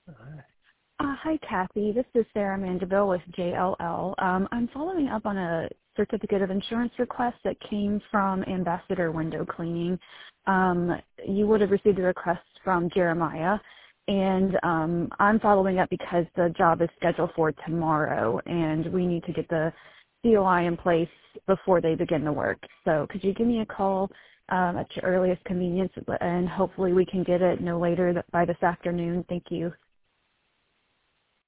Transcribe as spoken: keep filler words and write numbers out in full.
Uh, hi, Kathy. This is Sarah Mandeville with J L L. Um, I'm following up on a certificate of insurance request that came from Ambassador Window Cleaning. Um, you would have received a request from Jeremiah, and um, I'm following up because the job is scheduled for tomorrow, and we need to get the C O I in place before they begin the work. So could you give me a call um, at your earliest convenience, and hopefully we can get it no later th- by this afternoon? Thank you.